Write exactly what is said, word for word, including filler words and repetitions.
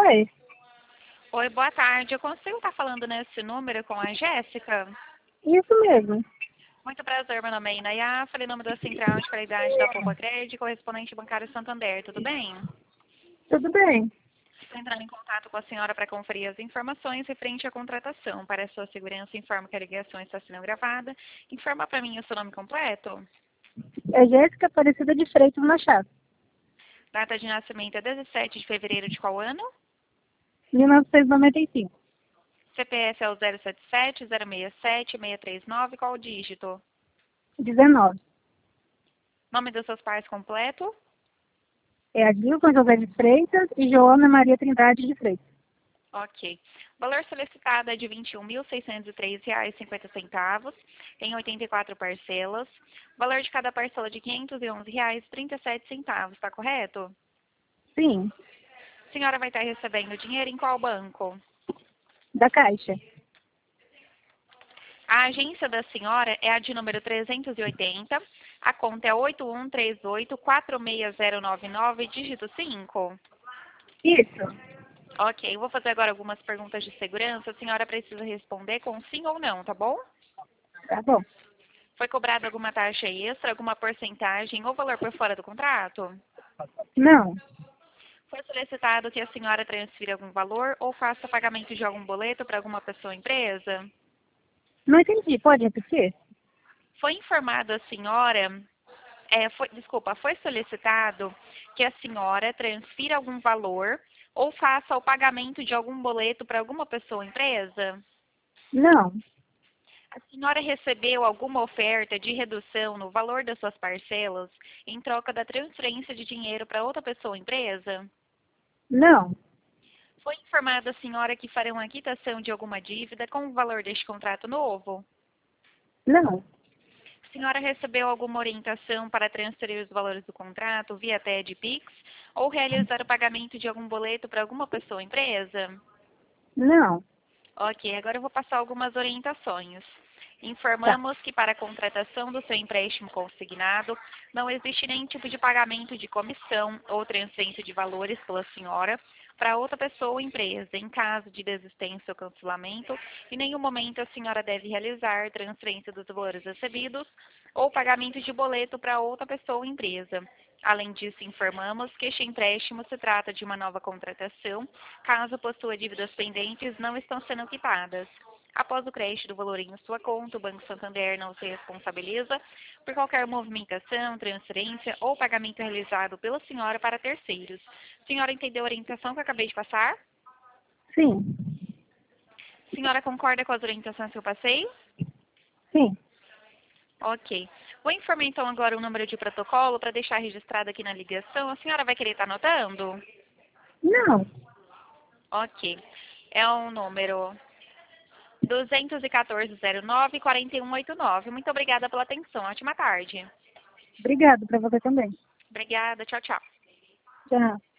Oi, Oi, boa tarde. Eu consigo estar falando nesse número com a Jéssica? isso mesmo. Muito prazer, meu nome é Inaya, falei em nome da Central de Qualidade da Poupa Crédito, correspondente bancário Santander, tudo bem? Tudo bem? Estou entrando em contato com a senhora para conferir as informações referente à contratação. Para a sua segurança, informo que a ligação está sendo gravada. Informa para mim o seu nome completo. É Jéssica Aparecida de Freitas Machado, Data de nascimento é dezessete de fevereiro de qual ano? mil novecentos e noventa e cinco. C P F é o zero sete sete, zero seis sete, seis três nove, qual o dígito? dezenove. Nome dos seus pais completo? É Adilson José de Freitas e Joana Maria Trindade de Freitas. Ok. O valor solicitado é de vinte e um mil seiscentos e três reais e cinquenta centavos, em oitenta e quatro parcelas. O valor de cada parcela de quinhentos e onze reais e trinta e sete centavos, está correto? Sim, A senhora vai estar recebendo dinheiro em qual banco? da Caixa. A agência da senhora é a de número trezentos e oitenta, a conta é oito um três oito, quatro seis zero nove nove, dígito cinco. Isso. Ok, eu vou fazer agora algumas perguntas de segurança. A senhora precisa responder com sim ou não, tá bom? Tá bom. Foi cobrada alguma taxa extra, alguma porcentagem ou valor por fora do contrato? Não, Foi solicitado que a senhora transfira algum valor ou faça pagamento de algum boleto para alguma pessoa ou empresa? não entendi. Pode repetir? Foi informado a senhora, é, foi, desculpa, foi solicitado que a senhora transfira algum valor ou faça o pagamento de algum boleto para alguma pessoa ou empresa? Não, A senhora recebeu alguma oferta de redução no valor das suas parcelas em troca da transferência de dinheiro para outra pessoa ou empresa? não, Foi informada a senhora que farão a quitação de alguma dívida com o valor deste contrato novo? não, A senhora recebeu alguma orientação para transferir os valores do contrato via T E D Pix ou realizar o pagamento de algum boleto para alguma pessoa ou empresa? não. Ok, agora eu vou passar algumas orientações. Tá. Informamos que para a contratação do seu empréstimo consignado, não existe nenhum tipo de pagamento de comissão ou transferência de valores pela senhora para outra pessoa ou empresa. Em caso de desistência ou cancelamento, em nenhum momento a senhora deve realizar transferência dos valores recebidos ou pagamento de boleto para outra pessoa ou empresa. Além disso, informamos que este empréstimo se trata de uma nova contratação, caso possua dívidas pendentes não estão sendo quitadas. Após o crédito do valor em sua conta, o Banco Santander não se responsabiliza por qualquer movimentação, transferência ou pagamento realizado pela senhora para terceiros. A senhora entendeu a orientação que eu acabei de passar? Sim, A senhora concorda com as orientações que eu passei? sim. Ok. Vou informar então agora o número de protocolo para deixar registrado aqui na ligação. A senhora vai querer estar anotando? Não. Ok. É o número dois um quatro, zero nove, quatro um oito nove. Muito obrigada pela atenção. Ótima tarde. Obrigado para você também. Obrigada. Tchau, tchau. Tchau.